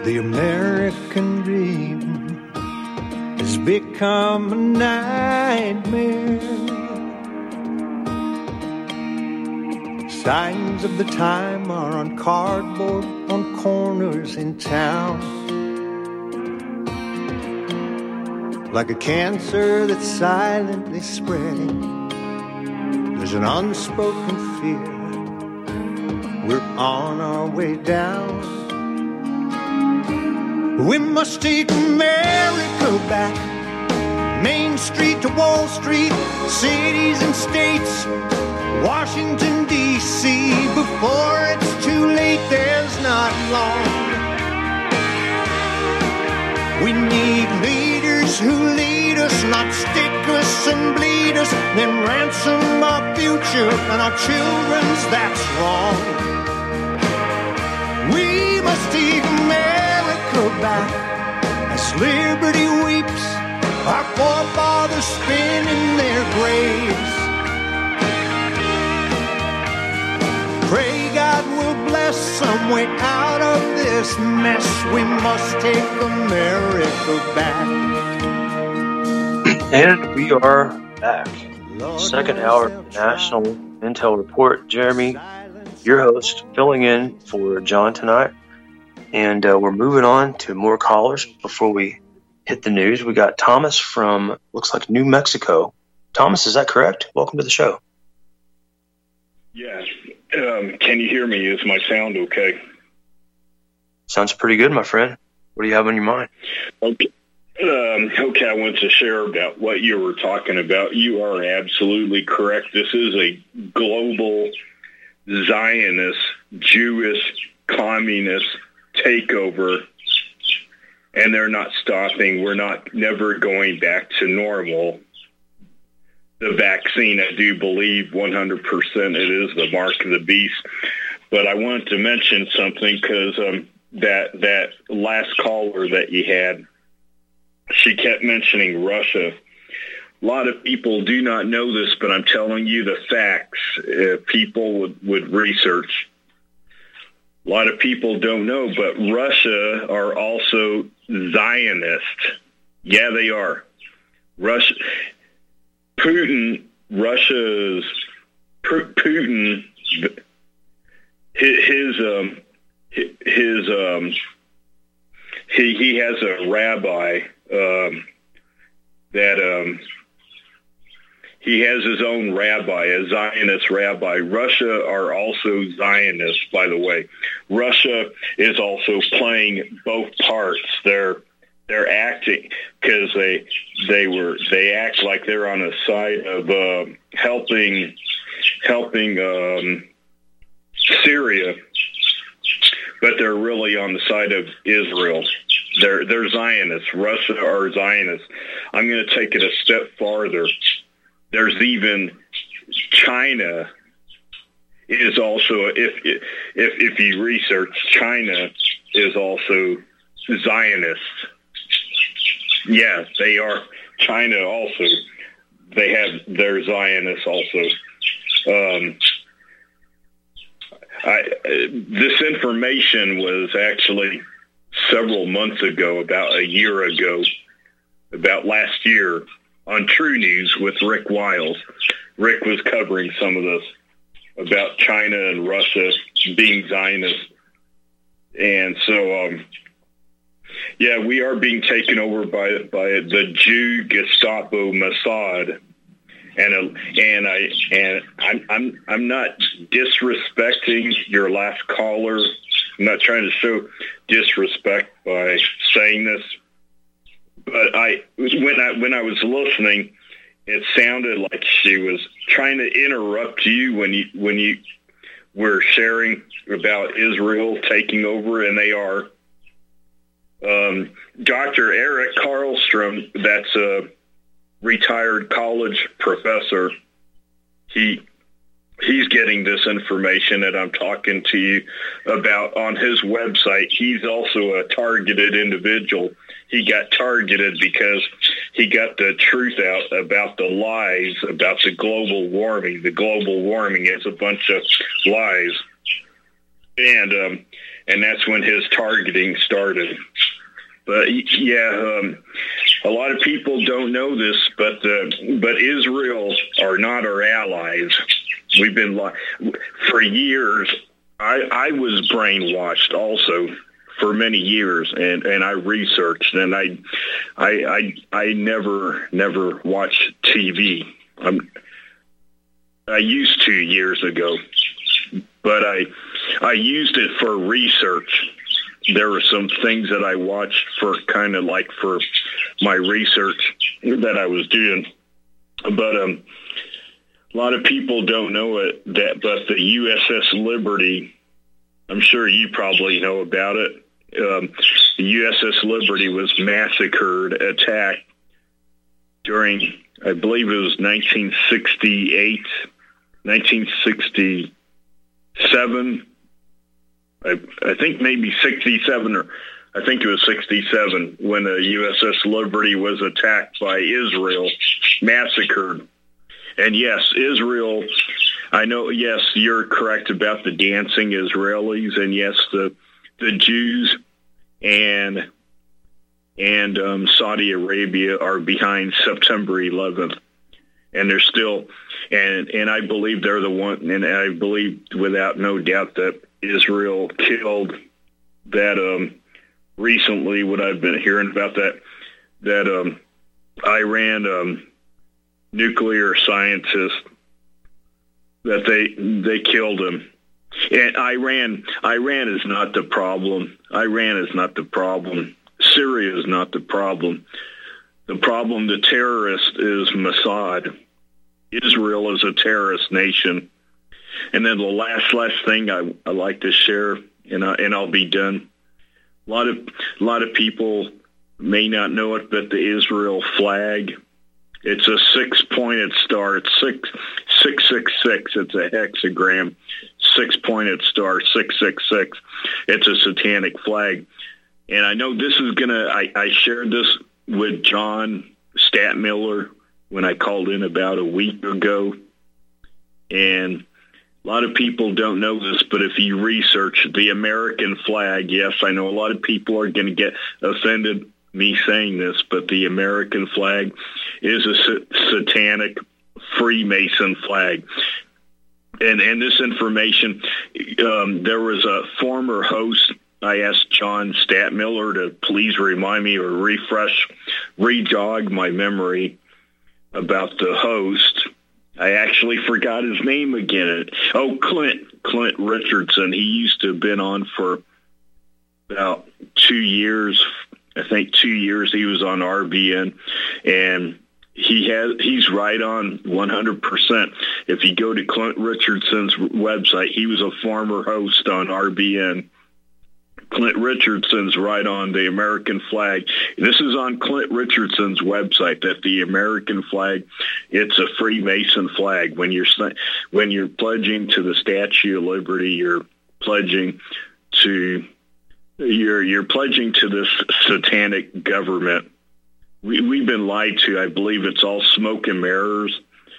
The American dream has become a nightmare. Signs of the time are on cardboard on corners in town. Like a cancer that's silently spreading, there's an unspoken fear. We're on our way down. We must take America back. Main Street to Wall Street, cities and states, Washington, D.C. Before it's too late, there's not long. We need leaders who lead us, not stick us and bleed us, then ransom our future and our children's, that's wrong. We must take America back as liberty weeps, our forefathers spin in their graves. Pray God will bless some way out of this mess. We must take America back. And we are back. Second hour National Intel Report. Jeremy, your host, filling in for John tonight. And we're moving on to more callers before we hit the news. We got Thomas from, looks like, New Mexico. Thomas, is that correct? Welcome to the show. Yes. Can you hear me? Is my sound okay? Sounds pretty good, my friend. What do you have on your mind? Okay. I want to share about what you were talking about. You are absolutely correct. This is a global Zionist, Jewish, communist takeover, and they're not stopping. We're never going back to normal. The vaccine, I do believe 100% it is the mark of the beast. But I wanted to mention something because that last caller that you had, she kept mentioning Russia. A lot of people do not know this, but I'm telling you the facts. If people would research. A lot of people don't know, but Russia are also Zionist. Yeah, they are. Putin, Russia's Putin, he has a rabbi he has his own rabbi, a Zionist rabbi. Russia are also Zionists, by the way. Russia is also playing both parts. They're acting because they act like they're on the side of helping Syria, but they're really on the side of Israel. They're Zionists. Russia are Zionists. I'm going to take it a step farther. There's even China is also, if you research, China is also Zionist. Yeah, they are. China also, they're Zionists also. This information was actually several months ago, about a year ago, about last year, on True News with Rick Wiles. Rick was covering some of this about China and Russia being Zionist. And so, yeah, we are being taken over by the Jew Gestapo Mossad. And I'm not disrespecting your last caller. I'm not trying to show disrespect by saying this, but when I was listening, it sounded like she was trying to interrupt you when you were sharing about Israel taking over, and they are. Dr. Eric Karlstrom, that's a retired college professor, he's getting this information that I'm talking to you about on his website. He's also a targeted individual. He got targeted because he got the truth out about the lies about the global warming. The global warming is a bunch of lies. And and that's when his targeting started. But yeah, a lot of people don't know this, but Israel are not our allies. We've been for years. I was brainwashed also for many years, and I researched, and I never watched TV. I used to years ago, but I used it for research. There were some things that I watched for kind of like for my research that I was doing. But a lot of people don't know it, but the USS Liberty, I'm sure you probably know about it. The USS Liberty was massacred, attacked during, I believe it was 1967. I think maybe 67, or I think it was 67, when the USS Liberty was attacked by Israel, massacred. And yes, Israel, I know, yes, you're correct about the dancing Israelis, and yes, the Jews and Saudi Arabia are behind September 11th. And they're still, and I believe they're the one, and I believe without no doubt that Israel killed that recently, what I've been hearing about that Iran nuclear scientist, that they killed him. And Iran is not the problem. Iran is not the problem. Syria is not the problem. The problem, the terrorist, is Mossad. Israel is a terrorist nation. And then the last thing I like to share, and I'll be done. A lot of people may not know it, but the Israel flag, it's a 6-pointed star. It's 666. It's a hexagram. 6-pointed star, 666. It's a satanic flag. And I know this is I shared this with John Stadtmiller when I called in about a week ago. And a lot of people don't know this, but if you research the American flag, yes, I know a lot of people are going to get offended me saying this, but the American flag is a satanic Freemason flag. And this information, there was a former host. I asked John Stadtmiller to please remind me or re-jog my memory about the host. I actually forgot his name again. Clint Richardson. He used to have been on for about 2 years. I think 2 years he was on RBN, and he's right on 100%. If you go to Clint Richardson's website, he was a former host on RBN. Clint Richardson's right on the American flag. This is on Clint Richardson's website, that the American flag, it's a Freemason flag. When you're pledging to the Statue of Liberty, you're pledging to this satanic government. We've been lied to. I believe it's all smoke and mirrors.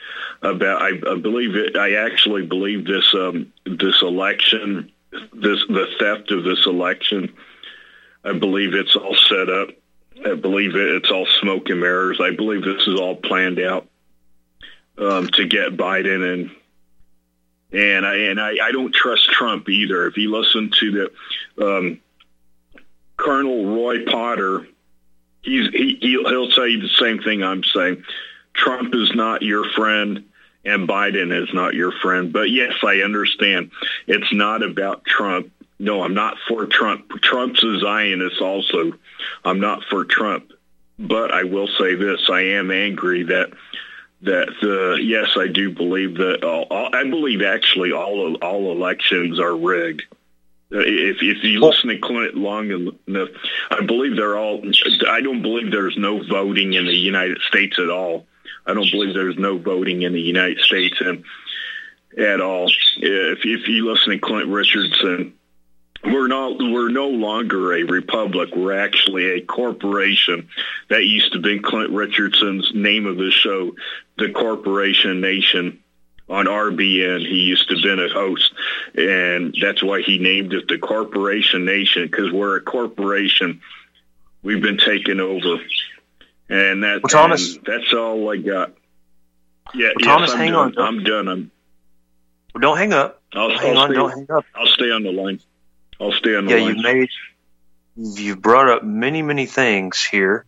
I actually believe this election, the theft of this election, I believe it's all set up. I believe it's all smoke and mirrors. I believe this is all planned out to get Biden, and I don't trust Trump either. If you listen to the Colonel Roy Potter, he'll tell you the same thing I'm saying. Trump is not your friend, and Biden is not your friend. But yes, I understand. It's not about Trump. No, I'm not for Trump. Trump's a Zionist also. I'm not for Trump. But I will say this. I am angry that yes, I do believe that I believe actually all elections are rigged. If you listen to Clint long enough, I believe I don't believe there's no voting in the United States at all. I don't believe there's no voting in the United States at all. If you listen to Clint Richardson, we're no longer a republic. We're actually a corporation. That used to be Clint Richardson's name of the show, the Corporation Nation. on RBN. He used to have been a host, and that's why he named it the Corporation Nation, because we're a corporation. We've been taken over. And Thomas, that's all I got. Yeah, Thomas, hang on. I'm done. Don't hang up. Don't hang up. I'll stay on the line. line. You've brought up many, many things here.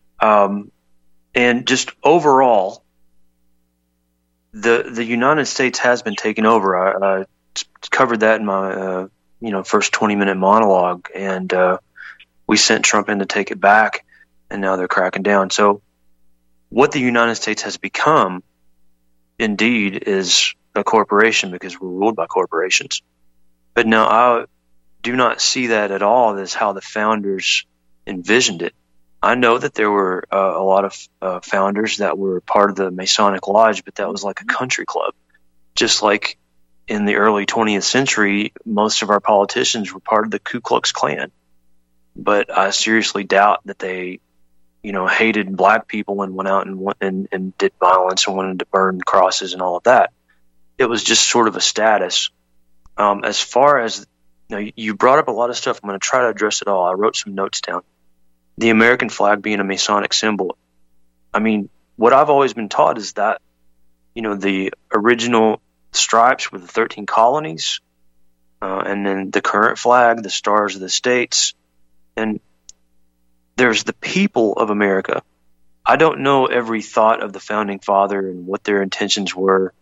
And just overall, the United States has been taken over. I covered that in my first 20-minute monologue, and we sent Trump in to take it back, and now they're cracking down. So what the United States has become, indeed, is a corporation, because we're ruled by corporations. But now I do not see that at all as how the founders envisioned it. I know that there were a lot of founders that were part of the Masonic Lodge, but that was like a country club. Just like in the early 20th century, most of our politicians were part of the Ku Klux Klan. But I seriously doubt that they, hated black people and went out and did violence and wanted to burn crosses and all of that. It was just sort of a status. As far as, you brought up a lot of stuff. I'm going to try to address it all. I wrote some notes down. The American flag being a Masonic symbol. I mean, what I've always been taught is that, the original stripes were the 13 colonies, and then the current flag, the stars of the states, and there's the people of America. I don't know every thought of the founding father and what their intentions were,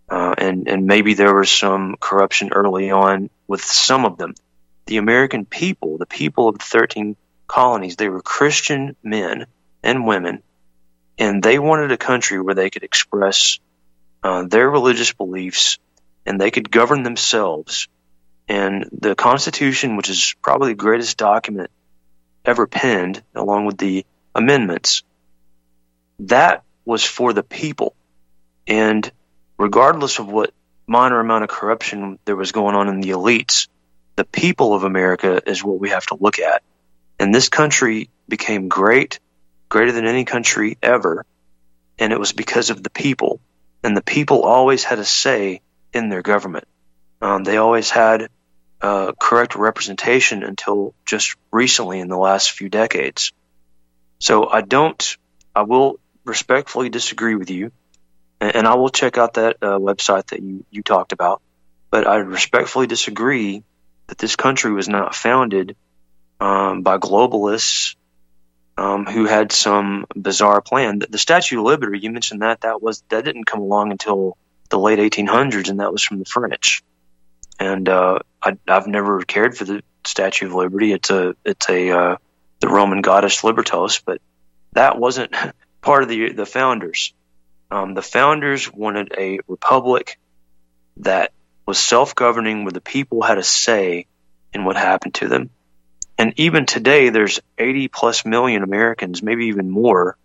and maybe there was some corruption early on with some of them. The American people, the people of the 13 colonies, they were Christian men and women, and they wanted a country where they could express their religious beliefs and they could govern themselves. And the Constitution, which is probably the greatest document ever penned, along with the amendments, that was for the people. And regardless of what minor amount of corruption there was going on in the elites, the people of America is what we have to look at. And this country became greater than any country ever, and it was because of the people. And the people always had a say in their government. They always had correct representation until just recently in the last few decades. So I will respectfully disagree with you, and I will check out that website that you talked about, but I respectfully disagree that this country was not founded by globalists who had some bizarre plan. The Statue of Liberty, you mentioned that didn't come along until the late 1800s, and that was from the French. And I've never cared for the Statue of Liberty. It's the Roman goddess Libertas, but that wasn't part of the founders. The founders wanted a republic that was self-governing, where the people had a say in what happened to them. And even today, there's 80 plus million Americans, maybe even more,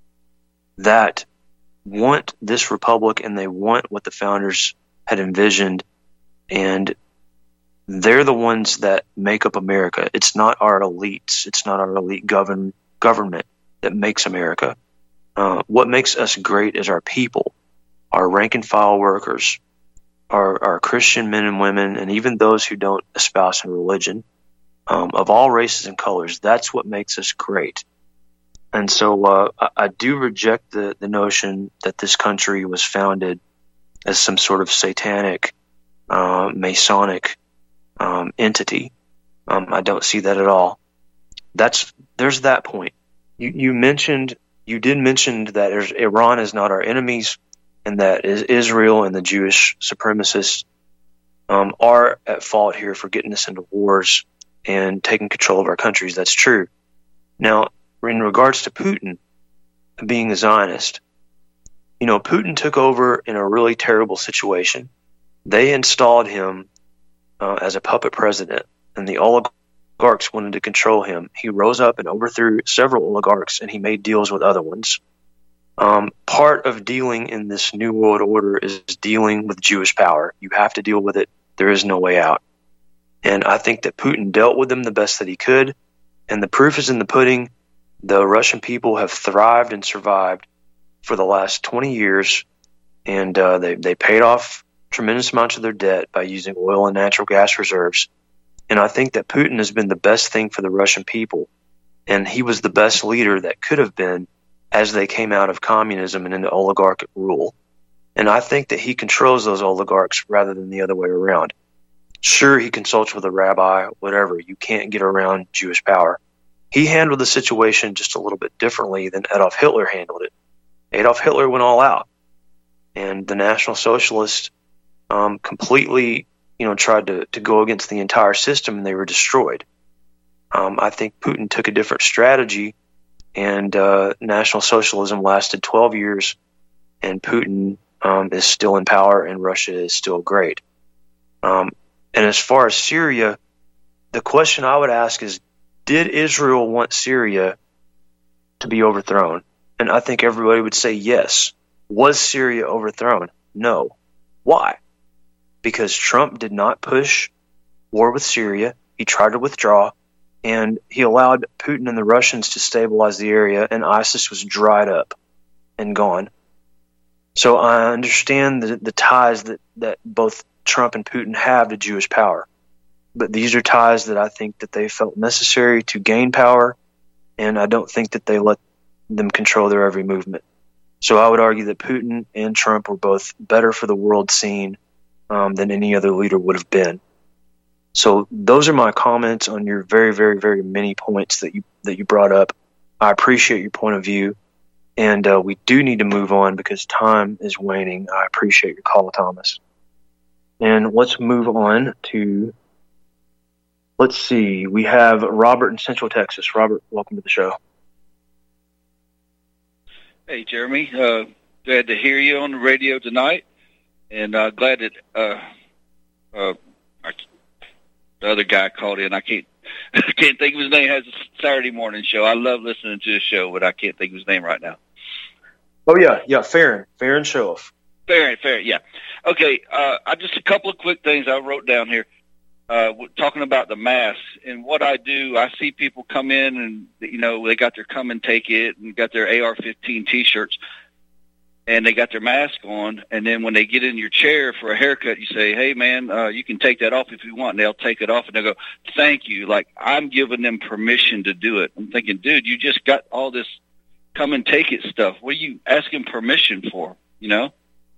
that want this republic, and they want what the founders had envisioned. And they're the ones that make up America. It's not our elites. It's not our elite government that makes America. What makes us great is our people, our rank and file workers, our Christian men and women, and even those who don't espouse a religion. Of all races and colors, that's what makes us great. And so I do reject the notion that this country was founded as some sort of satanic, Masonic entity. I don't see that at all. There's that point. You did mention that Iran is not our enemies, and that Israel and the Jewish supremacists are at fault here for getting us into wars and taking control of our countries. That's true. Now, in regards to Putin being a Zionist, Putin took over in a really terrible situation. They installed him as a puppet president, and the oligarchs wanted to control him. He rose up and overthrew several oligarchs, and he made deals with other ones. Part of dealing in this new world order is dealing with Jewish power. You have to deal with it. There is no way out. And I think that Putin dealt with them the best that he could, and the proof is in the pudding. The Russian people have thrived and survived for the last 20 years, and they paid off tremendous amounts of their debt by using oil and natural gas reserves. And I think that Putin has been the best thing for the Russian people, and he was the best leader that could have been as they came out of communism and into oligarchic rule. And I think that he controls those oligarchs rather than the other way around. Sure, he consults with a rabbi, whatever. You can't get around Jewish power. He handled the situation just a little bit differently than Adolf Hitler handled it. Adolf Hitler went all out, and the National Socialists completely, tried to go against the entire system, and they were destroyed. I think Putin took a different strategy, and National Socialism lasted 12 years, and Putin is still in power, and Russia is still great. And as far as Syria, the question I would ask is, did Israel want Syria to be overthrown? And I think everybody would say yes. Was Syria overthrown? No. Why? Because Trump did not push war with Syria. He tried to withdraw, and he allowed Putin and the Russians to stabilize the area, and ISIS was dried up and gone. So I understand the ties that both Trump and Putin have to Jewish power. But these are ties that I think that they felt necessary to gain power, and I don't think that they let them control their every movement. So I would argue that Putin and Trump were both better for the world scene than any other leader would have been. So those are my comments on your very, very, very many points that you brought up. I appreciate your point of view, and we do need to move on because time is waning. I appreciate your call, Thomas. And let's move on to, let's see, we have Robert in Central Texas. Robert, welcome to the show. Hey, Jeremy. Glad to hear you on the radio tonight, and glad that the other guy called in. I can't think of his name. Has a Saturday morning show. I love listening to his show, but I can't think of his name right now. Oh yeah, Farron Showoff. Farron, yeah. Okay, just a couple of quick things I wrote down here. Talking about the masks and what I do, I see people come in and, they got their come and take it and got their AR-15 T-shirts and they got their mask on. And then when they get in your chair for a haircut, you say, hey, man, you can take that off if you want. And they'll take it off and they'll go, thank you. Like, I'm giving them permission to do it. I'm thinking, dude, you just got all this come and take it stuff. What are you asking permission for, Yeah,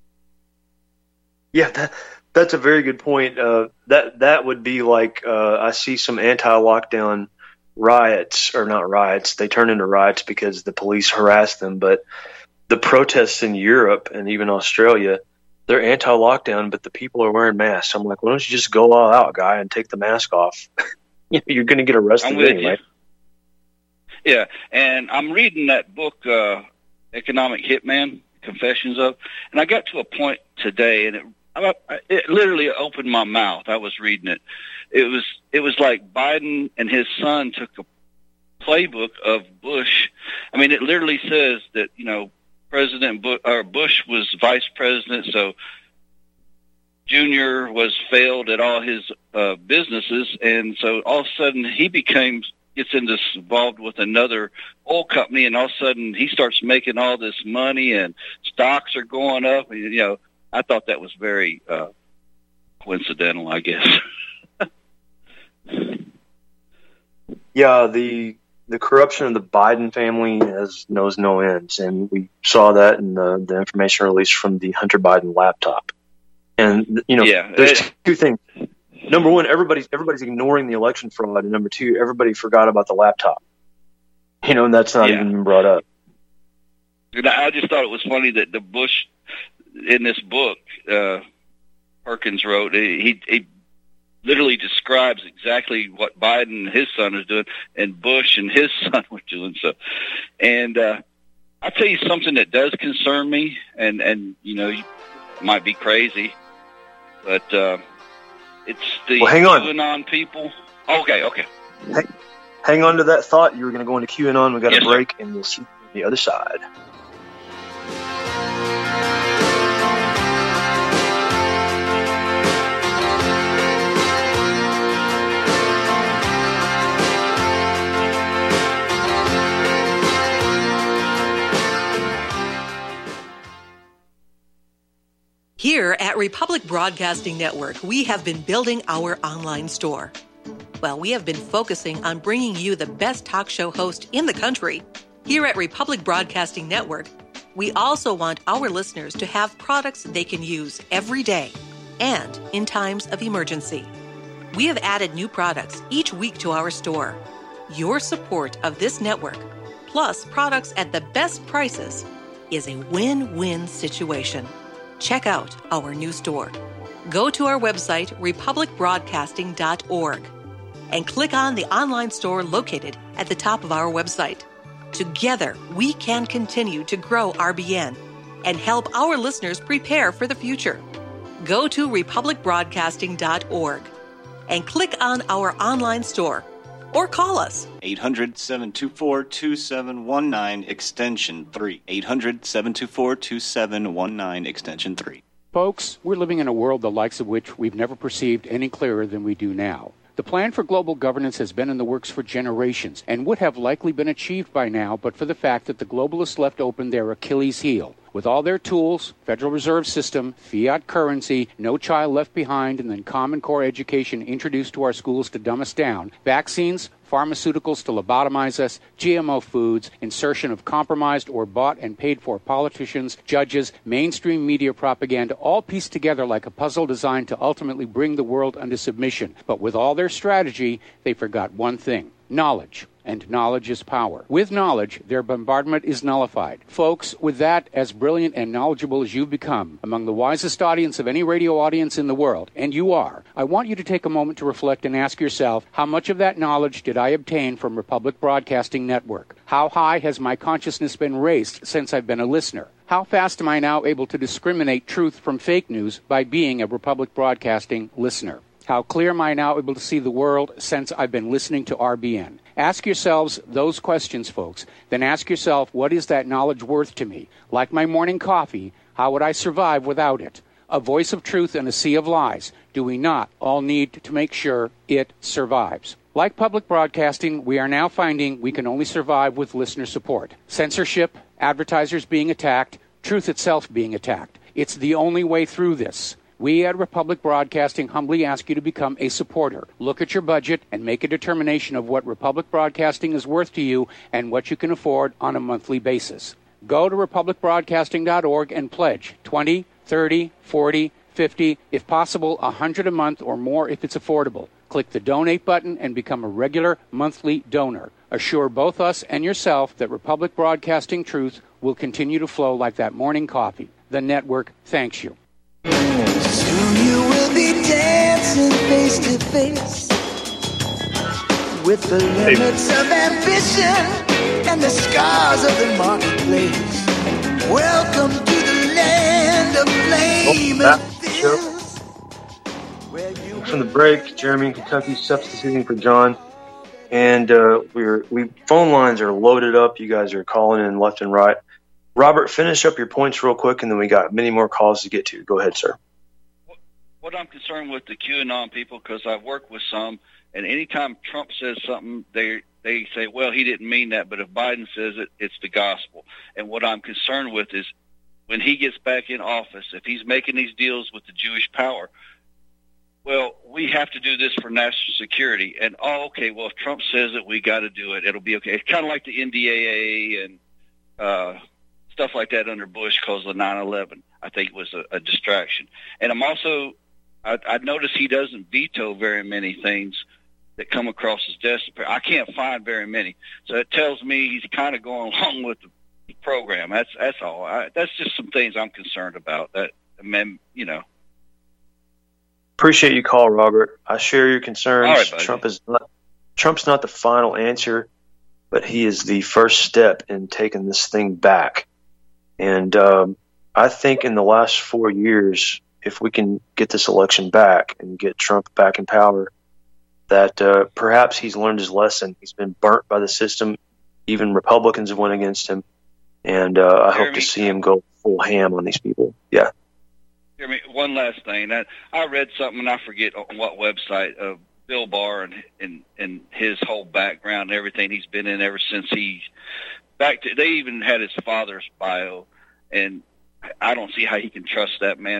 that's a very good point. That would be like I see some anti-lockdown riots, or not riots. They turn into riots because the police harass them. But the protests in Europe and even Australia, they're anti-lockdown, but the people are wearing masks. I'm like, why don't you just go all out, guy, and take the mask off? You're going to get arrested anyway. Yeah, and I'm reading that book, Economic Hitman, Confessions of, and I got to a point today, and it literally opened my mouth. I was reading it. It was like Biden and his son took a playbook of Bush. I mean, it literally says that, President Bush was vice president, so Junior was failed at all his businesses, and so all of a sudden he gets involved with another oil company, and all of a sudden he starts making all this money, and stocks are going up. I thought that was very coincidental, I guess. Yeah, the corruption of the Biden family knows no ends, and we saw that in the information released from the Hunter Biden laptop. And there's two things. Number one, everybody's ignoring the election fraud, and number two, everybody forgot about the laptop. And that's not even been brought up. And I just thought it was funny that the Bush, in this book, Perkins wrote, he literally describes exactly what Biden and his son is doing, and Bush and his son were doing. So, and I'll tell you something that does concern me, and you might be crazy, but it's the QAnon people. Okay. Hang on to that thought. You were going to go into QAnon. We got a break, and we'll see you on the other side. Here at Republic Broadcasting Network, we have been building our online store. Well, we have been focusing on bringing you the best talk show host in the country. Here at Republic Broadcasting Network, we also want our listeners to have products they can use every day and in times of emergency. We have added new products each week to our store. Your support of this network, plus products at the best prices, is a win-win situation. Check out our new store. Go to our website, republicbroadcasting.org, and click on the online store located at the top of our website. Together, we can continue to grow RBN and help our listeners prepare for the future. Go to republicbroadcasting.org and click on our online store or call us. 800-724-2719, extension 3. 800-724-2719, extension 3. Folks, we're living in a world the likes of which we've never perceived any clearer than we do now. The plan for global governance has been in the works for generations and would have likely been achieved by now but for the fact that the globalists left open their Achilles heel. With all their tools, Federal Reserve System, fiat currency, no child left behind, and then Common Core education introduced to our schools to dumb us down, vaccines, pharmaceuticals to lobotomize us, GMO foods, insertion of compromised or bought and paid for politicians, judges, mainstream media propaganda, all pieced together like a puzzle designed to ultimately bring the world under submission. But with all their strategy, they forgot one thing: knowledge. And knowledge is power. With knowledge, their bombardment is nullified. Folks, with that, as brilliant and knowledgeable as you've become, among the wisest audience of any radio audience in the world, and you are, I want you to take a moment to reflect and ask yourself, how much of that knowledge did I obtain from Republic Broadcasting Network? How high has my consciousness been raised since I've been a listener? How fast am I now able to discriminate truth from fake news by being a Republic Broadcasting listener? How clear am I now able to see the world since I've been listening to RBN? Ask yourselves those questions, folks. Then ask yourself, what is that knowledge worth to me? Like my morning coffee, how would I survive without it? A voice of truth in a sea of lies. Do we not all need to make sure it survives? Like public broadcasting, we are now finding we can only survive with listener support. Censorship, advertisers being attacked, truth itself being attacked. It's the only way through this. We at Republic Broadcasting humbly ask you to become a supporter. Look at your budget and make a determination of what Republic Broadcasting is worth to you and what you can afford on a monthly basis. Go to republicbroadcasting.org and pledge $20, $30, $40, $50, if possible, $100 a month or more if it's affordable. Click the donate button and become a regular monthly donor. Assure both us and yourself that Republic Broadcasting truth will continue to flow like that morning coffee. The network thanks you. Soon you will be dancing face to face with the limits of ambition and the scars of the marketplace. Welcome to the land of flame and fizz. From the break, Jeremy in Kentucky substituting for John, and we phone lines are loaded up. You guys are calling in left and right. Robert, finish up your points real quick, and then we got many more calls to get to. Go ahead, sir. What I'm concerned with the QAnon people, because I've worked with some, and anytime Trump says something, they say, well, he didn't mean that, but if Biden says it, it's the gospel. And what I'm concerned with is when he gets back in office, if he's making these deals with the Jewish power, well, we have to do this for national security. And, okay, well, if Trump says it, we got to do it. It'll be okay. It's kind of like the NDAA and stuff like that under Bush because of 9/11. I think it was a distraction. And I'm also, I notice he doesn't veto very many things that come across his desk. I can't find very many. So it tells me he's kind of going along with the program. That's all. That's just some things I'm concerned about. That, you know. Appreciate you call, Robert. I share your concerns. All right, buddy. Trump's not the final answer, but he is the first step in taking this thing back. And I think in the last 4 years, if we can get this election back and get Trump back in power, that perhaps he's learned his lesson. He's been burnt by the system. Even Republicans have went against him. And I hope to see him go full ham on these people. Yeah. Jeremy, one last thing. I read something, and I forget on what website, of Bill Barr and his whole background and everything he's been in ever since they even had his father's bio, and I don't see how he can trust that man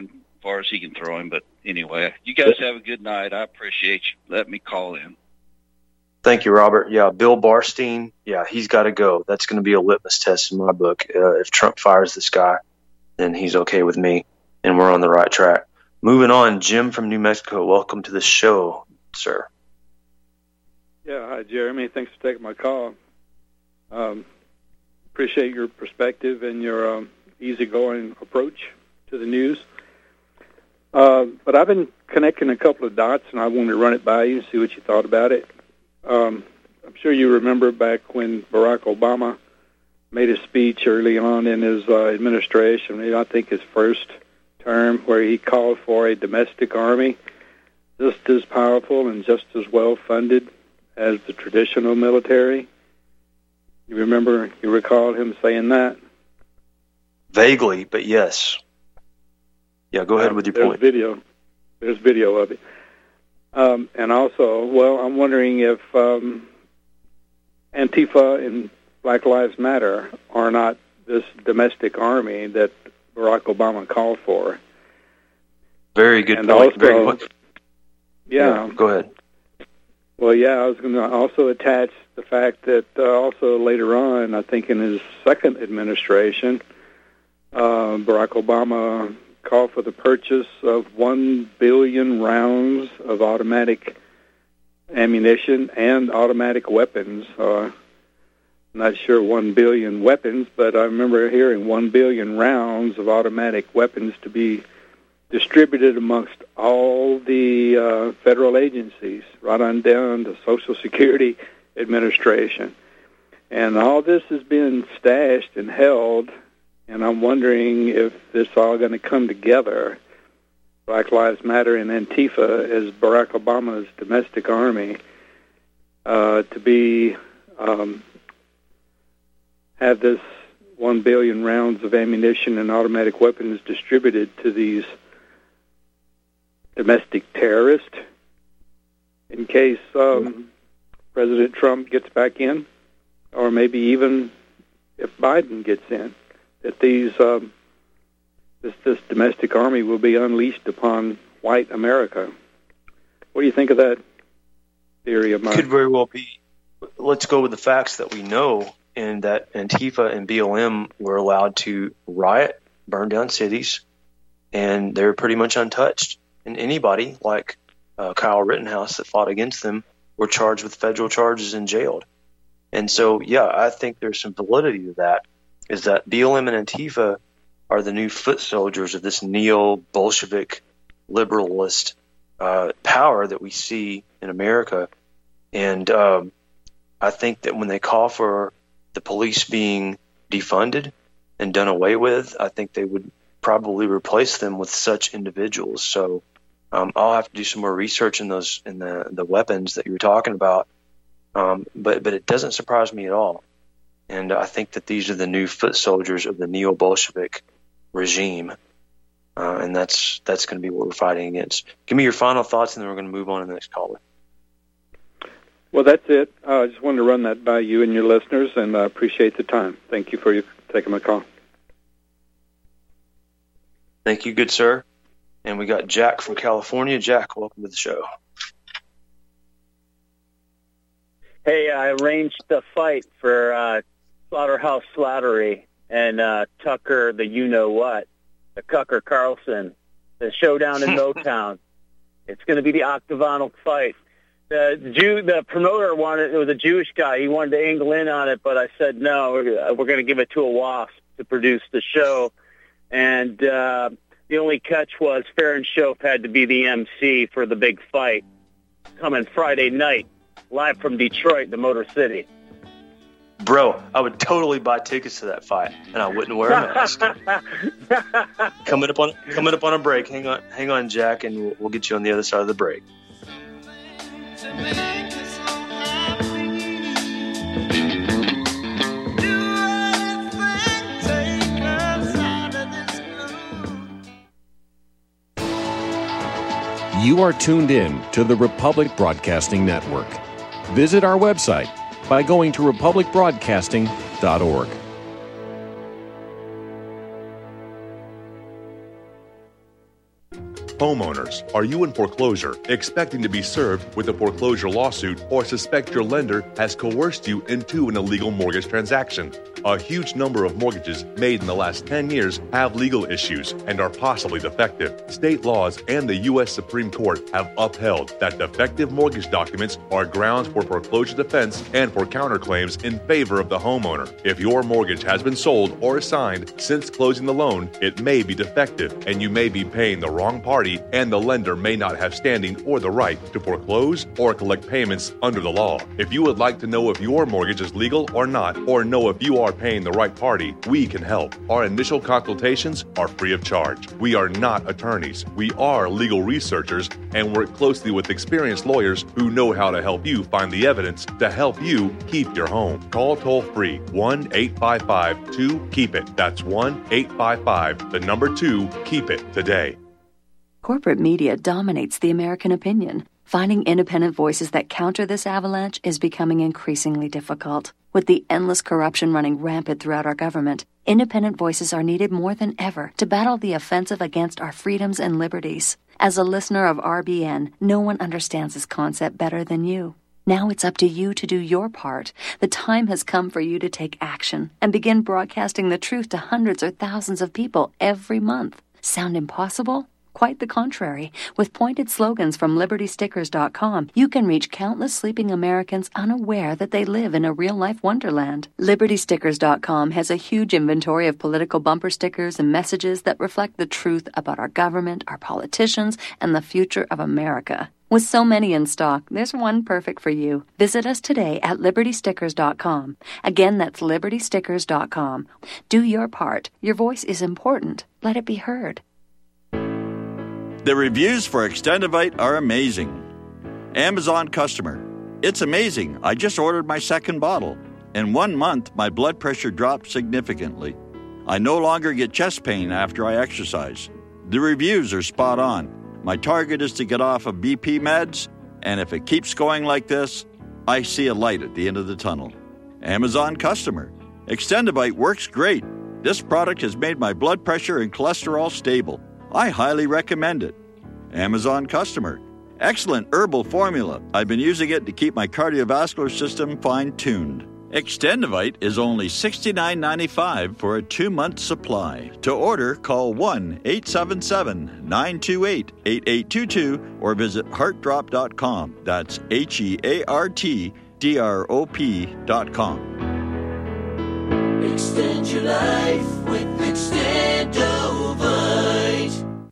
far as he can throw him. But anyway, you guys have a good night. I appreciate you letting me call in. Thank you, Robert. Yeah, Bill Barstein, yeah, he's got to go. That's going to be a litmus test in my book. If Trump fires this guy, then he's okay with me, and we're on the right track. Moving on, Jim from New Mexico, welcome to the show, sir. Yeah, hi, Jeremy. Thanks for taking my call. Appreciate your perspective and your easygoing approach to the news. But I've been connecting a couple of dots, and I wanted to run it by you and see what you thought about it. I'm sure you remember back when Barack Obama made a speech early on in his administration, I think his first term, where he called for a domestic army just as powerful and just as well-funded as the traditional military. You recall him saying that? Vaguely, but yes. Yeah, go ahead with your point. There's video of it. And also, I'm wondering if Antifa and Black Lives Matter are not this domestic army that Barack Obama called for. Very good point. Also, very good. Yeah. Go ahead. Well, yeah, I was going to also attach the fact that also later on, I think in his second administration, Barack Obama called for the purchase of 1 billion rounds of automatic ammunition and automatic weapons. I'm not sure 1 billion weapons, but I remember hearing 1 billion rounds of automatic weapons to be distributed amongst all the federal agencies, right on down to Social Security Administration. And all this has been stashed and held, and I'm wondering if this all going to come together, Black Lives Matter and Antifa, as Barack Obama's domestic army, to be have this 1 billion rounds of ammunition and automatic weapons distributed to these domestic terrorists in case President Trump gets back in, or maybe even if Biden gets in, that these this domestic army will be unleashed upon white America. What do you think of that theory of mine? Could very well be. Let's go with the facts that we know, and that Antifa and BLM were allowed to riot, burn down cities, and they're pretty much untouched. And anybody like Kyle Rittenhouse that fought against them were charged with federal charges and jailed. And so, yeah, I think there's some validity to that, is that BLM and Antifa are the new foot soldiers of this neo-Bolshevik liberalist power that we see in America. And I think that when they call for the police being defunded and done away with, I think they would probably replace them with such individuals. So I'll have to do some more research in those in the weapons that you were talking about. But it doesn't surprise me at all. And I think that these are the new foot soldiers of the neo-Bolshevik regime. And that's going to be what we're fighting against. Give me your final thoughts, and then we're going to move on to the next caller. Well, that's it. I just wanted to run that by you and your listeners, and I appreciate the time. Thank you for taking my call. Thank you, good sir. And we got Jack from California. Jack, welcome to the show. Hey, I arranged the fight for Slaughterhouse Slattery and Tucker, the you-know-what, the Tucker Carlson, the showdown in Motown. It's going to be the octagonal fight. The promoter wanted, it was a Jewish guy, he wanted to angle in on it, but I said, no, we're going to give it to a WASP to produce the show. And the only catch was Farron Schoaf had to be the MC for the big fight coming Friday night, live from Detroit, the Motor City. Bro, I would totally buy tickets to that fight, and I wouldn't wear a mask. Coming up on a break. Hang on, Jack, and we'll get you on the other side of the break. You are tuned in to the Republic Broadcasting Network. Visit our website by going to republicbroadcasting.org. Homeowners, are you in foreclosure, expecting to be served with a foreclosure lawsuit, or suspect your lender has coerced you into an illegal mortgage transaction? A huge number of mortgages made in the last 10 years have legal issues and are possibly defective. State laws and the U.S. Supreme Court have upheld that defective mortgage documents are grounds for foreclosure defense and for counterclaims in favor of the homeowner. If your mortgage has been sold or assigned since closing the loan, it may be defective and you may be paying the wrong party, and the lender may not have standing or the right to foreclose or collect payments under the law. If you would like to know if your mortgage is legal or not, or know if you are paying the right party, we can help. Our initial consultations are free of charge. We are not attorneys. We are legal researchers and work closely with experienced lawyers who know how to help you find the evidence to help you keep your home. Call toll-free 1-855-2-KEEP-IT. That's 1-855-2-KEEP-IT today. Corporate media dominates the American opinion. Finding independent voices that counter this avalanche is becoming increasingly difficult. With the endless corruption running rampant throughout our government, independent voices are needed more than ever to battle the offensive against our freedoms and liberties. As a listener of RBN, no one understands this concept better than you. Now it's up to you to do your part. The time has come for you to take action and begin broadcasting the truth to hundreds or thousands of people every month. Sound impossible? Quite the contrary. With pointed slogans from LibertyStickers.com, you can reach countless sleeping Americans unaware that they live in a real-life wonderland. LibertyStickers.com has a huge inventory of political bumper stickers and messages that reflect the truth about our government, our politicians, and the future of America. With so many in stock, there's one perfect for you. Visit us today at LibertyStickers.com. Again, that's LibertyStickers.com. Do your part. Your voice is important. Let it be heard. The reviews for Extendivite are amazing. Amazon customer. It's amazing. I just ordered my second bottle. In 1 month, my blood pressure dropped significantly. I no longer get chest pain after I exercise. The reviews are spot on. My target is to get off of BP meds, and if it keeps going like this, I see a light at the end of the tunnel. Amazon customer. Extendivite works great. This product has made my blood pressure and cholesterol stable. I highly recommend it. Amazon customer. Excellent herbal formula. I've been using it to keep my cardiovascular system fine-tuned. Extendivite is only $69.95 for a 2-month supply. To order, call 1-877-928-8822 or visit heartdrop.com. That's HEARTDROP.com. Extend your life with Extendovite.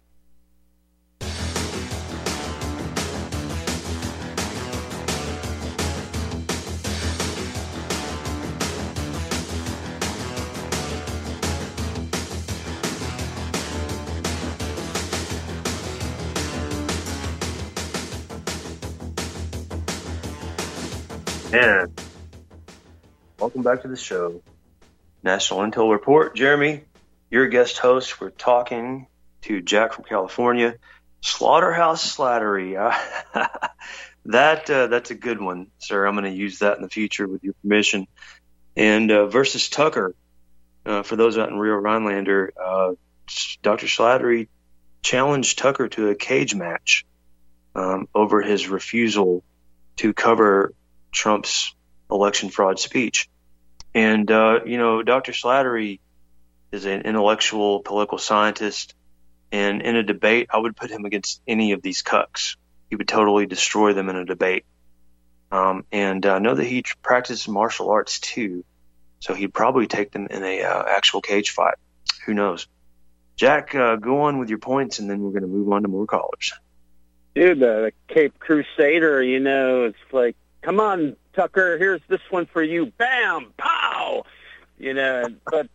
And welcome back to the show. National Intel Report. Jeremy, your guest host. We're talking to Jack from California. Slaughterhouse Slattery. That's a good one, sir. I'm going to use that in the future with your permission. And versus Tucker, for those out in Rio Rhinelander, Dr. Slattery challenged Tucker to a cage match over his refusal to cover Trump's election fraud speech. And, Dr. Slattery is an intellectual political scientist. And in a debate, I would put him against any of these cucks. He would totally destroy them in a debate. And I know that he practices martial arts too. So he'd probably take them in a actual cage fight. Who knows? Jack, go on with your points, and then we're going to move on to more callers. Dude, the Cape Crusader, it's like, come on, Tucker, here's this one for you. Bam, pow! But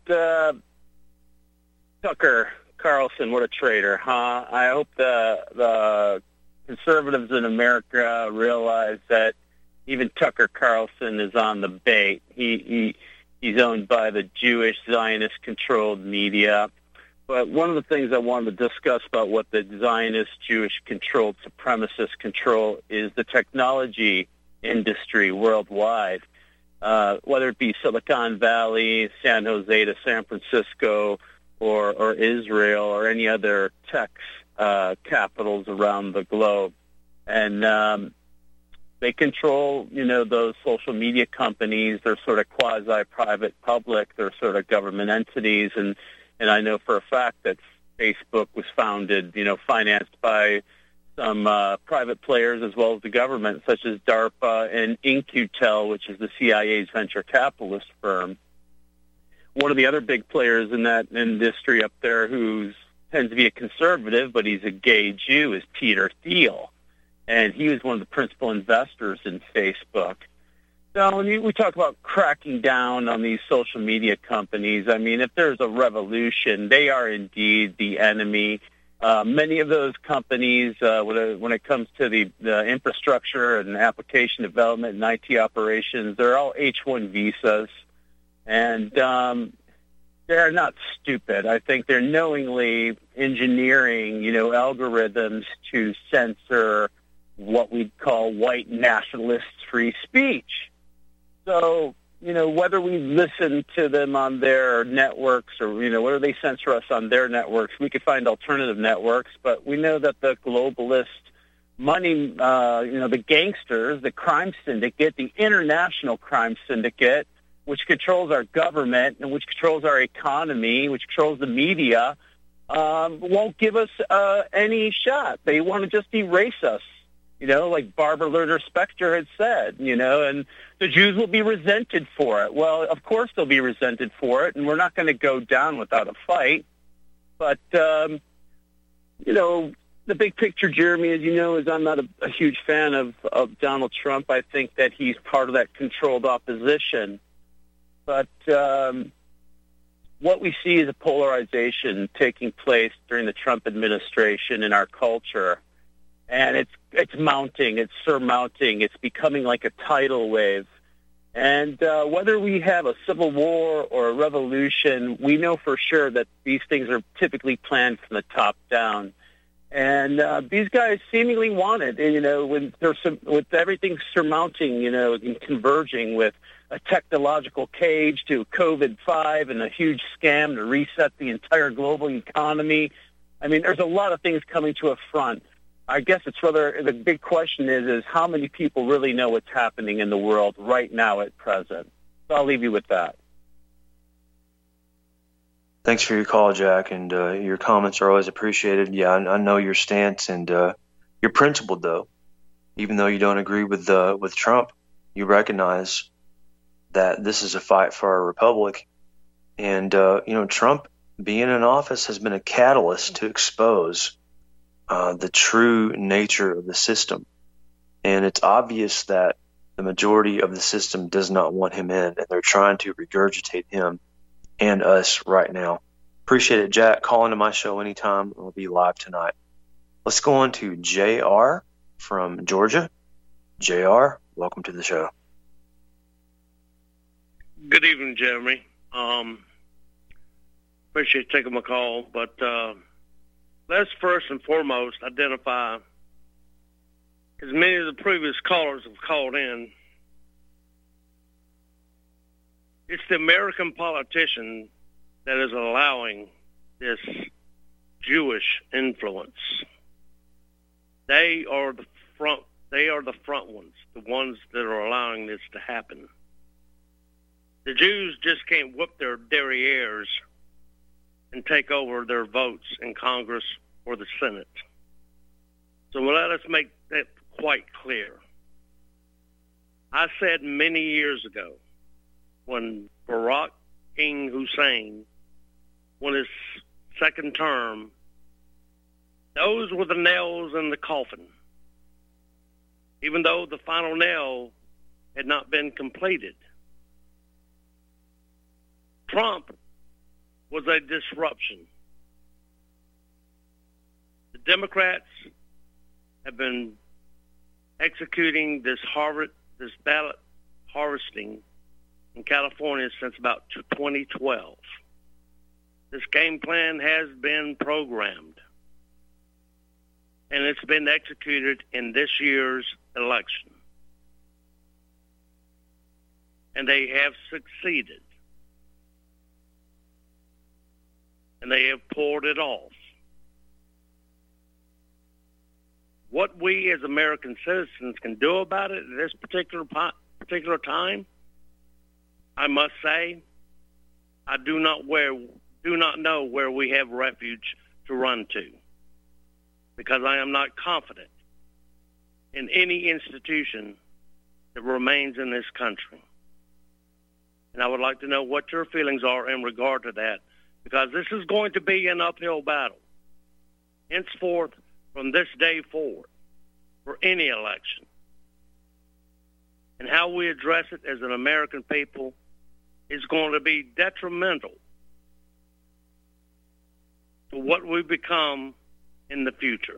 Tucker Carlson, what a traitor, huh? I hope the conservatives in America realize that even Tucker Carlson is on the bait. He's owned by the Jewish Zionist-controlled media. But one of the things I wanted to discuss about what the Zionist, Jewish-controlled, supremacist control is the technology industry worldwide, whether it be Silicon Valley, San Jose to San Francisco, or Israel, or any other tech capitals around the globe. And they control, those social media companies. They're sort of quasi-private public. They're sort of government entities. And I know for a fact that Facebook was founded, financed by some private players as well as the government, such as DARPA and In-Q-Tel, which is the CIA's venture capitalist firm. One of the other big players in that industry up there who tends to be a conservative, but he's a gay Jew, is Peter Thiel. And he was one of the principal investors in Facebook. So when we talk about cracking down on these social media companies, I mean, if there's a revolution, they are indeed the enemy. Many of those companies, when it comes to the infrastructure and application development and IT operations, they're all H-1 visas. And they're not stupid. I think they're knowingly engineering, algorithms to censor what we'd call white nationalist free speech. So, whether we listen to them on their networks or, whether they censor us on their networks, we could find alternative networks. But we know that the globalist money, the gangsters, the crime syndicate, the international crime syndicate, which controls our government and which controls our economy, which controls the media, won't give us any shot. They want to just erase us. Like Barbara Lerner Specter had said, and the Jews will be resented for it. Well, of course they'll be resented for it, and we're not going to go down without a fight. But, the big picture, Jeremy, as you know, is I'm not a huge fan of Donald Trump. I think that he's part of that controlled opposition. But what we see is a polarization taking place during the Trump administration in our culture. And it's mounting, it's surmounting, it's becoming like a tidal wave. And whether we have a civil war or a revolution, we know for sure that these things are typically planned from the top down. And these guys seemingly want it, when with everything surmounting, and converging with a technological cage to COVID-5 and a huge scam to reset the entire global economy. I mean, there's a lot of things coming to a front. I guess the big question is how many people really know what's happening in the world right now at present? So I'll leave you with that. Thanks for your call, Jack, and your comments are always appreciated. Yeah, I know your stance, and you're principled, though. Even though you don't agree with Trump, you recognize that this is a fight for our republic. And, Trump being in office has been a catalyst to expose the true nature of the system. And it's obvious that the majority of the system does not want him in, and they're trying to regurgitate him and us right now. Appreciate it, Jack. Call into my show anytime. We'll be live tonight. Let's go on to JR from Georgia. JR, welcome to the show. Good evening, Jeremy. Appreciate you taking my call, but let's first and foremost identify, as many of the previous callers have called in, it's the American politician that is allowing this Jewish influence. They are the front ones, the ones that are allowing this to happen. The Jews just can't whoop their derrieres and take over their votes in Congress or the Senate. So let us make that quite clear. I said many years ago, when Barack King Hussein won his second term, those were the nails in the coffin. Even though the final nail had not been completed. Trump was a disruption. The Democrats have been executing this ballot harvesting in California since about 2012. This game plan has been programmed, and it's been executed in this year's election. And they have succeeded. And they have pulled it off. What we as American citizens can do about it at this particular time, I must say, I do not know where we have refuge to run to, because I am not confident in any institution that remains in this country. And I would like to know what your feelings are in regard to that, because this is going to be an uphill battle. Henceforth, from this day forward, for any election. And how we address it as an American people is going to be detrimental to what we become in the future.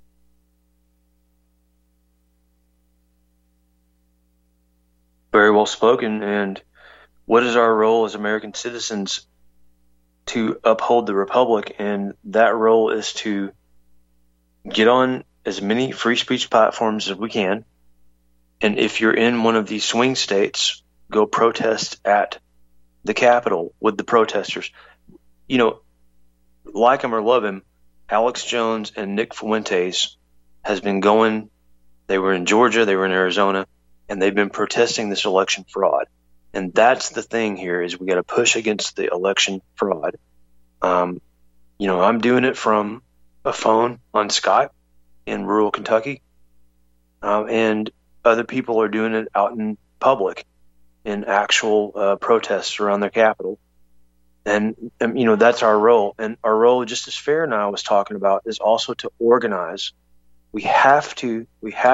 Very well spoken. And what is our role as American citizens to uphold the Republic? And that role is to get on as many free speech platforms as we can. And if you're in one of these swing states, go protest at the Capitol with the protesters. You know, like him or love him, Alex Jones and Nick Fuentes has been going. They were in Georgia, they were in Arizona, and they've been protesting this election fraud. And that's the thing here, is we got to push against the election fraud. You know, I'm doing it from a phone on Skype in rural Kentucky, and other people are doing it out in public in actual protests around their capital. And, you know, that's our role. And our role, just as Fair and I was talking about, is also to organize. We have to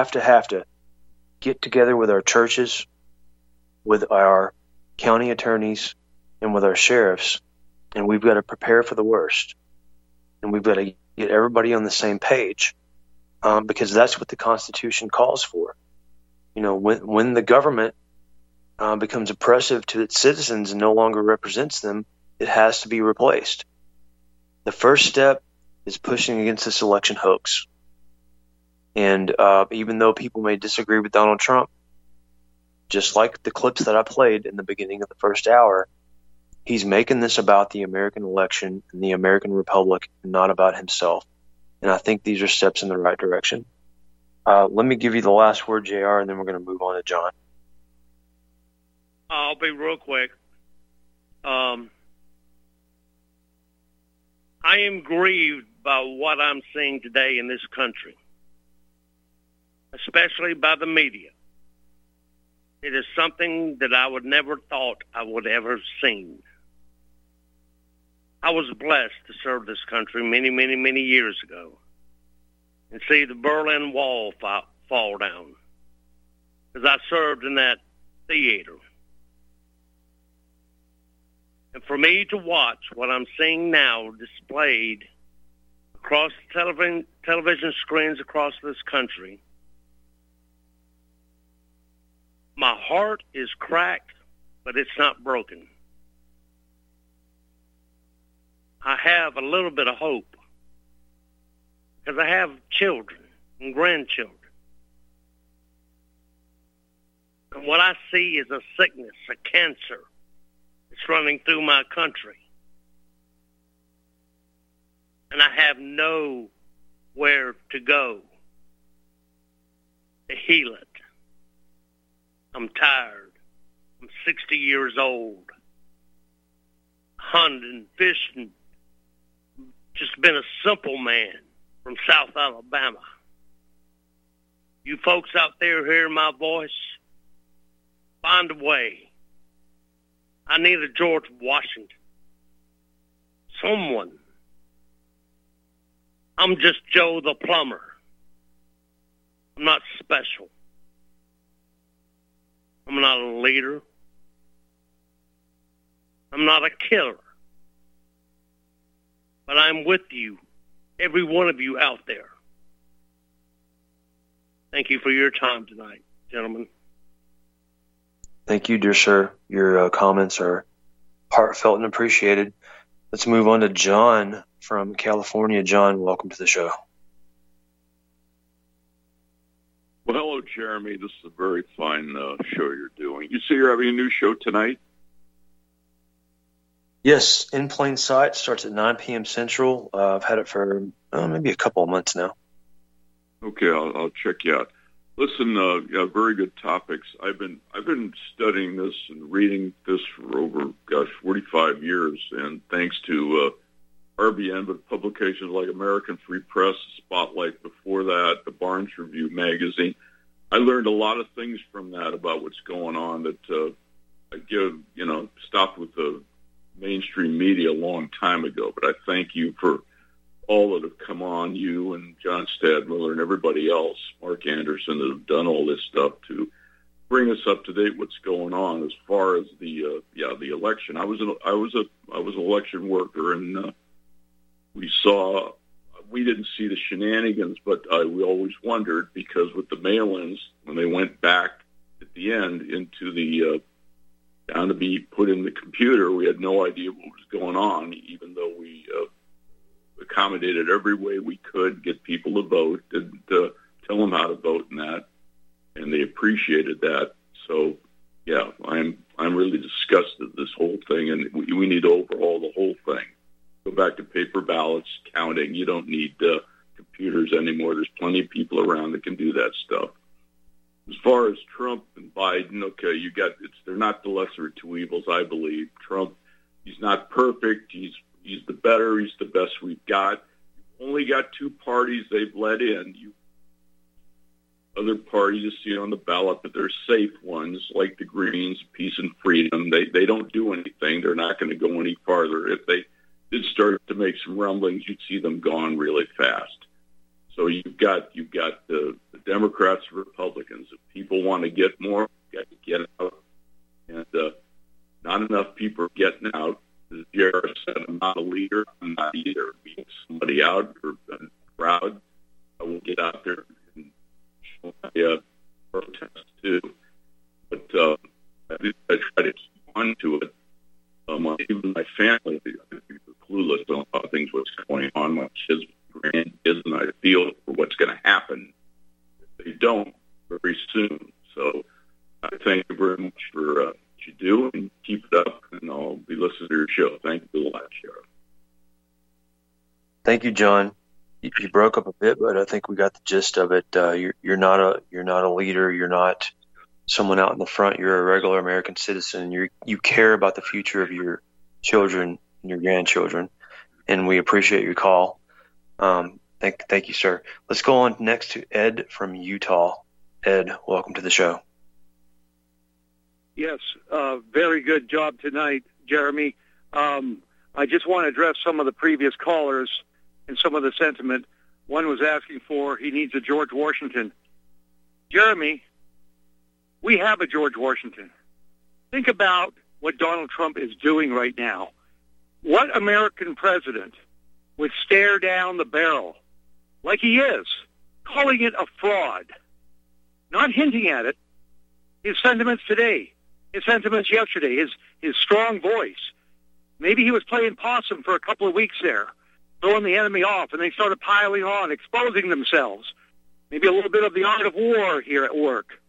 get together with our churches, with our county attorneys, and with our sheriffs, and we've got to prepare for the worst. And we've got to get everybody on the same page, because that's what the Constitution calls for. You know, when the government becomes oppressive to its citizens and no longer represents them, it has to be replaced. The first step is pushing against this election hoax. And even though people may disagree with Donald Trump, just like the clips that I played in the beginning of the first hour, he's making this about the American election and the American Republic, and not about himself. And I think these are steps in the right direction. Let me give you the last word, JR, and then we're going to move on to John. I'll be real quick. I am grieved by what I'm seeing today in this country, especially by the media. It is something that I would never thought I would ever have seen. I was blessed to serve this country many, many, many years ago and see the Berlin Wall fall down, because I served in that theater. And for me to watch what I'm seeing now displayed across television screens across this country, my heart is cracked, but it's not broken. I have a little bit of hope, because I have children and grandchildren. And what I see is a sickness, a cancer, that's running through my country. And I have nowhere to go to heal it. I'm tired. I'm 60 years old. Hunting, fishing. Just been a simple man from South Alabama. You folks out there hearing my voice, find a way. I need a George Washington. Someone. I'm just Joe the plumber. I'm not special. I'm not a leader. I'm not a killer. But I'm with you, every one of you out there. Thank you for your time tonight, gentlemen. Thank you, dear sir. Your comments are heartfelt and appreciated. Let's move on to John from California. John, welcome to the show. Well, hello, Jeremy. This is a very fine show you're doing. You say you're having a new show tonight? Yes, In Plain Sight starts at 9 p.m. Central. I've had it for maybe a couple of months now. Okay, I'll check you out. Listen, very good topics. I've been studying this and reading this for over 45 years, and thanks to RBN, but publications like American Free Press, Spotlight before that, the Barnes Review magazine. I learned a lot of things from that about what's going on that I stopped with the mainstream media a long time ago. But I thank you for all that have come on, you and John Stadmiller and everybody else, Mark Anderson, that have done all this stuff to bring us up to date what's going on as far as the election. I was an election worker, and we didn't see the shenanigans, but we always wondered, because with the mail-ins, when they went back at the end into the down to be put in the computer, we had no idea what was going on, even though we accommodated every way we could, get people to vote and tell them how to vote in that, and they appreciated that. So, yeah, I'm really disgusted at this whole thing, and we need to overhaul the whole thing. Go back to paper ballots, counting. You don't need computers anymore. There's plenty of people around that can do that stuff. As far as Trump and Biden, okay, they're not the lesser of two evils, I believe. Trump, he's not perfect. He's the better. He's the best we've got. You've only got two parties they've let in. Other parties you see on the ballot, but they're safe ones, like the Greens, Peace and Freedom. They don't do anything. They're not going to go any farther. If they did start to make some rumblings, you'd see them gone really fast. So you've got the Democrats and Republicans. If people want to get more, you got to get out. And not enough people are getting out. As Jared said, I'm not a leader. I'm not either. Being somebody out or a crowd, I will get out there and show my protest too. But I try to keep on to it. Even my family, are clueless on how things, what's going on. My kids, grandkids, and I feel for what's going to happen if they don't very soon. So I thank you very much for what you do, and keep it up, and I'll be listening to your show. Thank you a lot, Sheriff. Thank you, John. You broke up a bit, but I think we got the gist of it. You're not a leader. You're not someone out in the front. You're a regular American citizen. You care about the future of your children and your grandchildren, and we appreciate your call. Thank you, sir. Let's go on next to Ed from Utah. Ed, welcome to the show. Yes, very good job tonight, Jeremy. I just want to address some of the previous callers and some of the sentiment. One was asking he needs a George Washington. Jeremy, we have a George Washington. Think about what Donald Trump is doing right now. What American president would stare down the barrel like he is, calling it a fraud, not hinting at it? His sentiments today, his sentiments yesterday, his strong voice. Maybe he was playing possum for a couple of weeks there, throwing the enemy off, and they started piling on, exposing themselves. Maybe a little bit of the art of war here at work.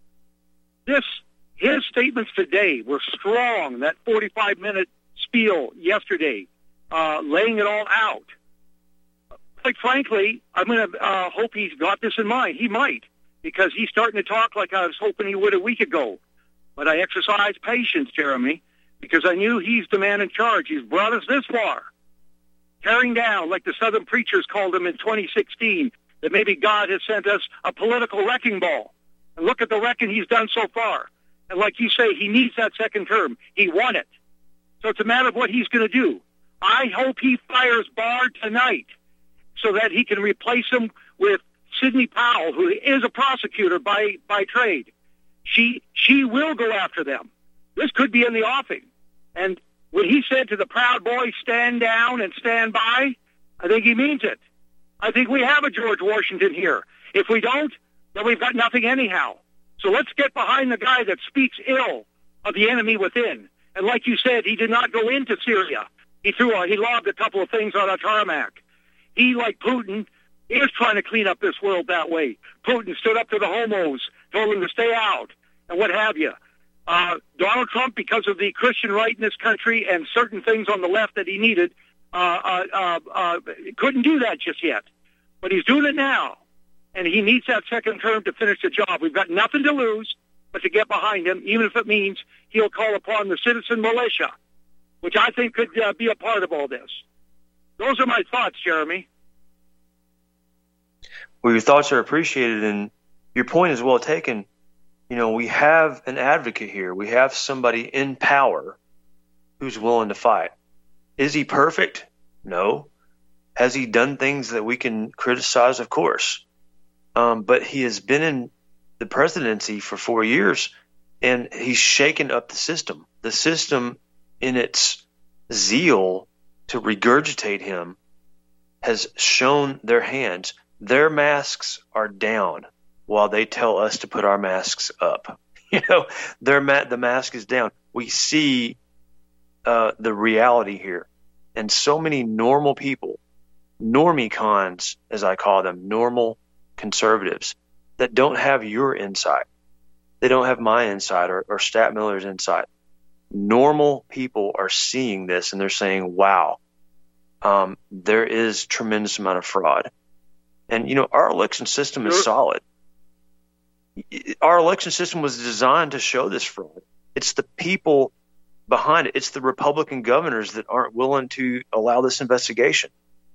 His statements today were strong. That 45-minute spiel yesterday, laying it all out. Quite frankly, I'm going to hope he's got this in mind. He might, because he's starting to talk like I was hoping he would a week ago. But I exercised patience, Jeremy, because I knew he's the man in charge. He's brought us this far. Tearing down, like the Southern preachers called him in 2016, that maybe God has sent us a political wrecking ball. And look at the wrecking he's done so far. And like you say, he needs that second term. He won it. So it's a matter of what he's going to do. I hope he fires Barr tonight so that he can replace him with Sidney Powell, who is a prosecutor by trade. She will go after them. This could be in the offing. And when he said to the Proud Boys, stand down and stand by, I think he means it. I think we have a George Washington here. If we don't, then we've got nothing anyhow. So let's get behind the guy that speaks ill of the enemy within. And like you said, he did not go into Syria. He lobbed a couple of things on a tarmac. He, like Putin, is trying to clean up this world that way. Putin stood up to the homos, told them to stay out, and what have you. Donald Trump, because of the Christian right in this country and certain things on the left that he needed, couldn't do that just yet. But he's doing it now. and he needs that second term to finish the job. We've got nothing to lose but to get behind him, even if it means he'll call upon the citizen militia, which I think could be a part of all this. Those are my thoughts, Jeremy. Well, your thoughts are appreciated, and your point is well taken. You know, we have an advocate here. We have somebody in power who's willing to fight. Is he perfect? No. Has he done things that we can criticize? Of course. But he has been in the presidency for 4 years, and he's shaken up the system. The system, in its zeal to regurgitate him, has shown their hands. Their masks are down while they tell us to put our masks up. You know, the mask is down. We see the reality here. And so many normal people, normie cons, as I call them, normal conservatives, that don't have your insight. They don't have my insight or Stat Miller's insight. Normal people are seeing this and they're saying, wow, there is tremendous amount of fraud. And, you know, our election system is solid. Our election system was designed to show this fraud. It's the people behind it. It's the Republican governors that aren't willing to allow this investigation.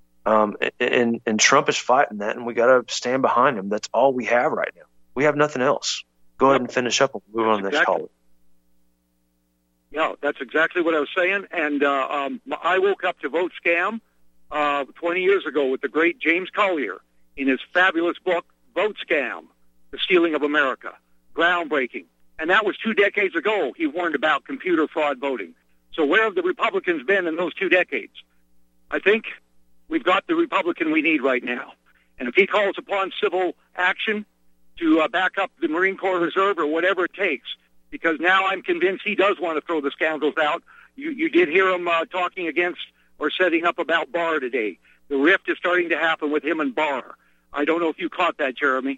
And Trump is fighting that, and we got to stand behind him. That's all we have right now. We have nothing else. Go ahead and finish up and move on to the next caller. Yeah, that's exactly what I was saying. And I woke up to Vote Scam 20 years ago with the great James Collier in his fabulous book, Vote Scam, The Stealing of America. Groundbreaking. And that was 2 decades ago. He warned about computer fraud voting. So where have the Republicans been in those 2 decades? I think we've got the Republican we need right now. And if he calls upon civil action to back up the Marine Corps Reserve or whatever it takes, because now I'm convinced he does want to throw the scoundrels out. You did hear him talking against or setting up about Barr today. The rift is starting to happen with him and Barr. I don't know if you caught that, Jeremy.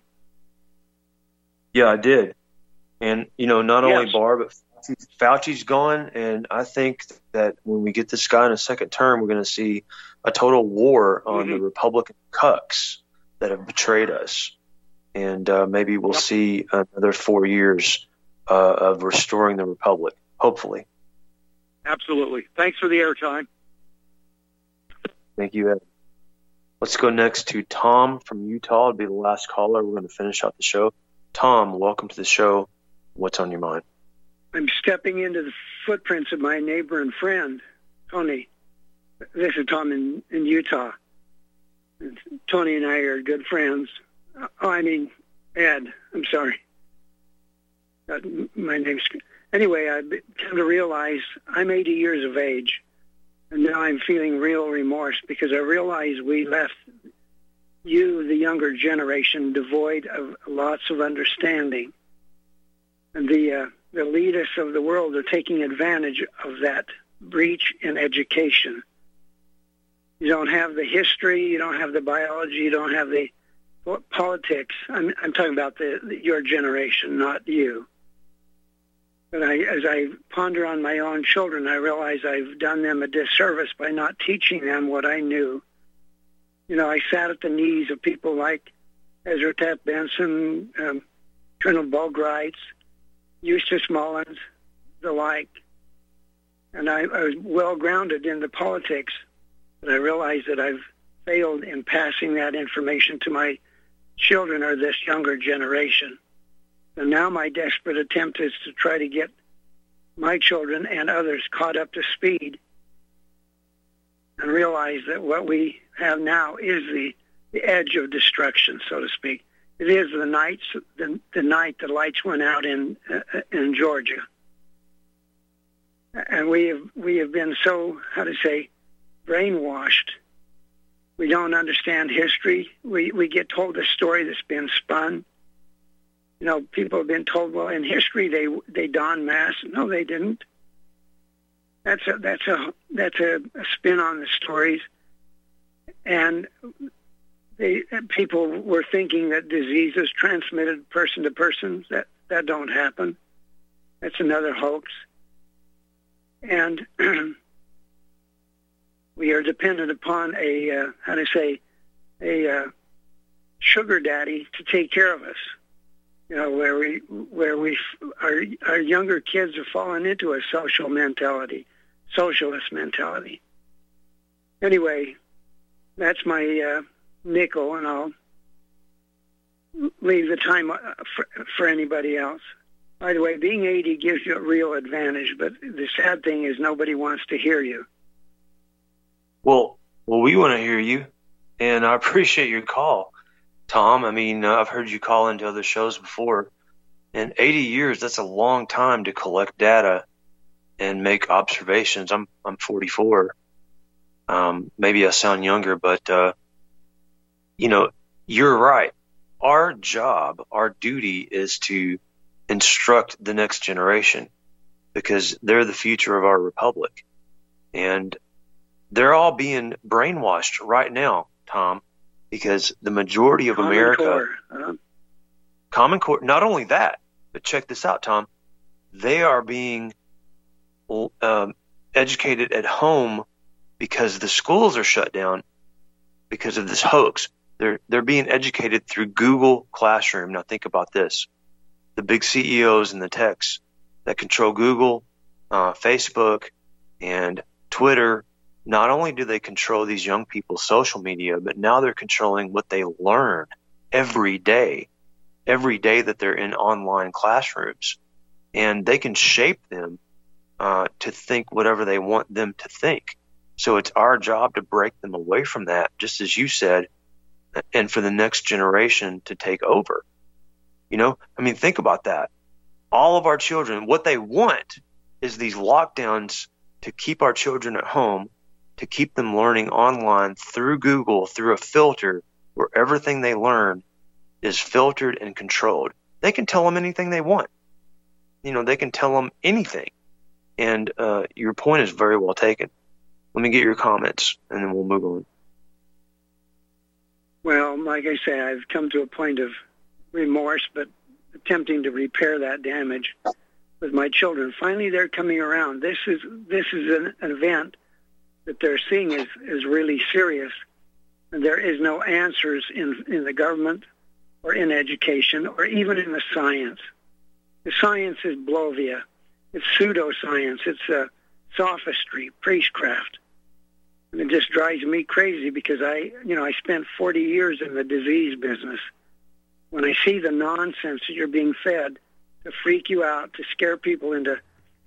Yeah, I did. And, you know, not only Barr, but Fauci's gone. And I think that when we get this guy in a second term, we're going to see a total war on the Republican cucks that have betrayed us. And maybe we'll see another 4 years of restoring the Republic, hopefully. Absolutely. Thanks for the airtime. Thank you, Ed. Let's go next to Tom from Utah. It'll be the last caller. We're going to finish out the show. Tom, welcome to the show. What's on your mind? I'm stepping into the footprints of my neighbor and friend, Tony. This is Tom in Utah. Tony and I are good friends. Ed. I'm sorry. My name's... Anyway, I've come to realize I'm 80 years of age, and now I'm feeling real remorse because I realize we left you, the younger generation, devoid of lots of understanding. And the elitists of the world are taking advantage of that breach in education. You don't have the history, you don't have the biology, you don't have the politics. I'm talking about your generation, not you. But as I ponder on my own children, I realize I've done them a disservice by not teaching them what I knew. You know, I sat at the knees of people like Ezra Taft Benson, Colonel Bogreitz, Eustace Mullins, the like. And I was well-grounded in the politics, but I realized that I've failed in passing that information to my children or this younger generation. And now my desperate attempt is to try to get my children and others caught up to speed and realize that what we have now is the edge of destruction, so to speak. It is the night the lights went out in Georgia. And we have been so, brainwashed. We don't understand history. We get told a story that's been spun. You know, people have been told, well, in history they donned masks. No, they didn't. That's a spin on the stories. And people were thinking that diseases transmitted person to person. That don't happen. That's another hoax. And we are dependent upon a sugar daddy to take care of us. You know, our younger kids have fallen into a socialist mentality. Anyway, that's my nickel, and I'll leave the time for anybody else. By the way, being 80 gives you a real advantage, but the sad thing is nobody wants to hear you. Well, we want to hear you, and I appreciate your call, Tom. I mean, I've heard you call into other shows before, and 80 years, that's a long time to collect data and make observations. I'm 44. Maybe I sound younger, but, you know, you're right. Our job, our duty is to instruct the next generation because they're the future of our republic. And they're all being brainwashed right now, Tom, because the majority of America, Common Core, not only that, but check this out, Tom, they are being educated at home because the schools are shut down because of this hoax. They're being educated through Google Classroom. Now think about this. The big CEOs and the techs that control Google, Facebook, and Twitter, not only do they control these young people's social media, but now they're controlling what they learn every day that they're in online classrooms. And they can shape them to think whatever they want them to think. So it's our job to break them away from that, just as you said, and for the next generation to take over. You know, I mean, think about that. All of our children, what they want is these lockdowns to keep our children at home, to keep them learning online through Google, through a filter where everything they learn is filtered and controlled. They can tell them anything they want. You know, they can tell them anything. And your point is very well taken. Let me get your comments, and then we'll move on. Well, like I say, I've come to a point of remorse, but attempting to repair that damage with my children. Finally, they're coming around. This is an event that they're seeing is really serious, and there is no answers in the government or in education or even in the science. The science is Blovia. It's pseudoscience. It's sophistry, priestcraft. And it just drives me crazy because I spent 40 years in the disease business. When I see the nonsense that you're being fed to freak you out, to scare people into,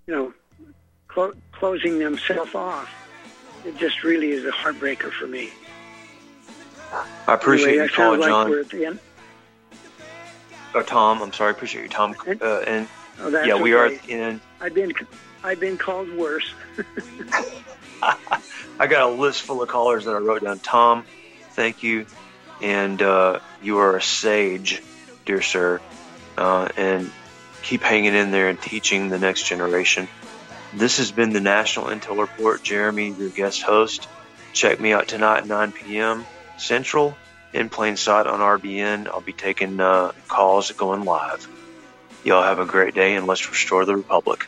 closing themselves off, it just really is a heartbreaker for me. I appreciate you calling, John. We're at the end. Oh, Tom, I'm sorry. I appreciate you, Tom. We are at the end. I've been called worse. I got a list full of callers that I wrote down. Tom, thank you. And you are a sage, dear sir. And keep hanging in there and teaching the next generation. This has been the National Intel Report. Jeremy, your guest host. Check me out tonight at 9 p.m. Central in plain sight on RBN. I'll be taking calls going live. Y'all have a great day, and let's restore the Republic.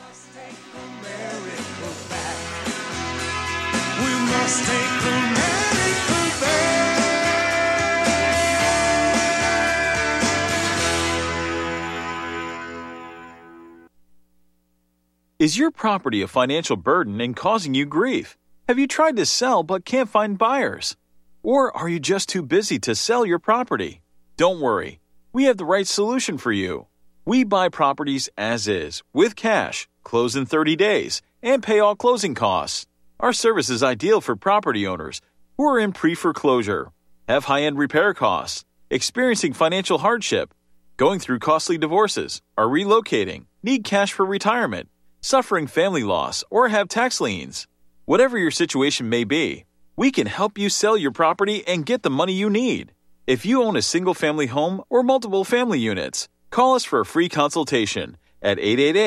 Is your property a financial burden and causing you grief? Have you tried to sell but can't find buyers? Or are you just too busy to sell your property? Don't worry, we have the right solution for you. We buy properties as is, with cash, close in 30 days, and pay all closing costs. Our service is ideal for property owners who are in pre-foreclosure, have high-end repair costs, experiencing financial hardship, going through costly divorces, are relocating, need cash for retirement, suffering family loss, or have tax liens. Whatever your situation may be, we can help you sell your property and get the money you need. If you own a single-family home or multiple family units, call us for a free consultation at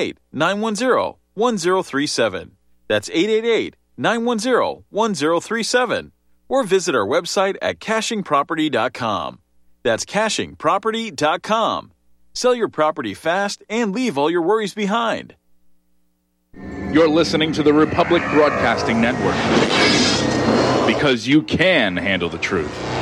888-910-1037. That's 888-910-1037. Or visit our website at cachingproperty.com. That's cachingproperty.com. Sell your property fast and leave all your worries behind. You're listening to the Republic Broadcasting Network, because you can handle the truth.